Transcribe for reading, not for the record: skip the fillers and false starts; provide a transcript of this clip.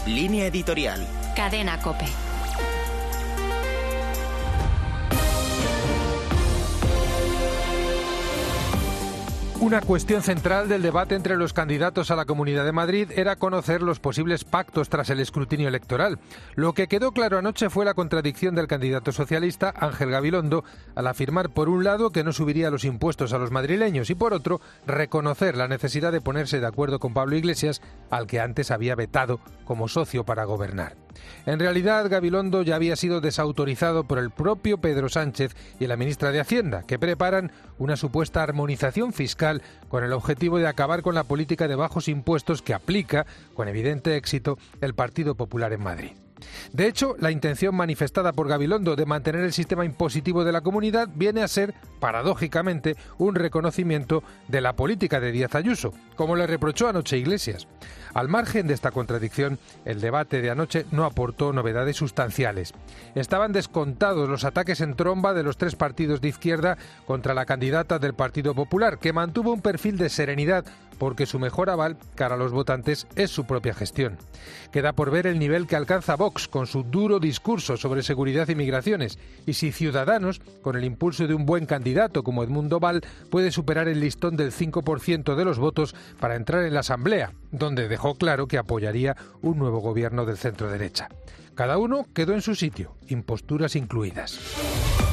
Línea editorial. Cadena COPE. Una cuestión central del debate entre los candidatos a la Comunidad de Madrid era conocer los posibles pactos tras el escrutinio electoral. Lo que quedó claro anoche fue la contradicción del candidato socialista Ángel Gabilondo al afirmar por un lado que no subiría los impuestos a los madrileños y por otro reconocer la necesidad de ponerse de acuerdo con Pablo Iglesias, al que antes había vetado como socio para gobernar. En realidad, Gabilondo ya había sido desautorizado por el propio Pedro Sánchez y la ministra de Hacienda, que preparan una supuesta armonización fiscal con el objetivo de acabar con la política de bajos impuestos que aplica, con evidente éxito, el Partido Popular en Madrid. De hecho, la intención manifestada por Gabilondo de mantener el sistema impositivo de la comunidad viene a ser, paradójicamente, un reconocimiento de la política de Díaz Ayuso, como le reprochó anoche Iglesias. Al margen de esta contradicción, el debate de anoche no aportó novedades sustanciales. Estaban descontados los ataques en tromba de los tres partidos de izquierda contra la candidata del Partido Popular, que mantuvo un perfil de serenidad porque su mejor aval cara a los votantes es su propia gestión. Queda por ver el nivel que alcanza Vox con su duro discurso sobre seguridad y migraciones y si Ciudadanos, con el impulso de un buen candidato como Edmundo Val, puede superar el listón del 5% de los votos para entrar en la Asamblea, donde dejó claro que apoyaría un nuevo gobierno del centro-derecha. Cada uno quedó en su sitio, imposturas incluidas.